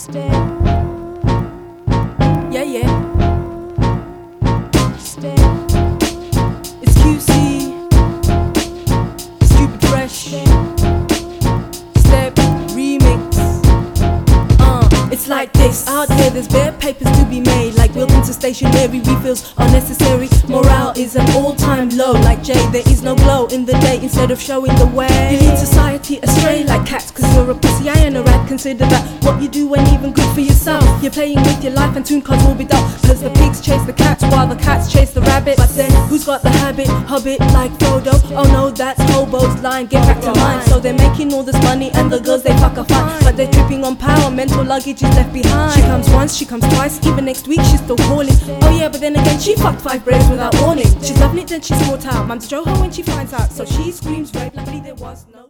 Stay. Yeah, yeah. Stay. It's QC. Stupid fresh. Step remix. It's like this. Out here there's bare papers to be made, like buildings and stationary refills are necessary. Morale is an all-time low, like Jay, there is no glow in the day instead of showing the way. You lead society astray like cats, cause you're a pussy, I ain't a rat. Consider that what you do ain't even good for yourself. You're playing with your life and soon cards will be dull, cause the pigs chase the cats while the cats chase the rabbit. But then who's got the habit? Hobbit like Frodo. Oh no, that's Hobo's line, get back to mine. So they're making all this money and the girls they fuck are fine, but they're tripping on power, mental luggage is left behind. She comes once, she comes twice, even next week she's still calling. Oh yeah, but then again she fucked 5 brains without warning. She's loving it, then she's caught out. Mum's Joho when she finds out, so she screams rape, luckily there was no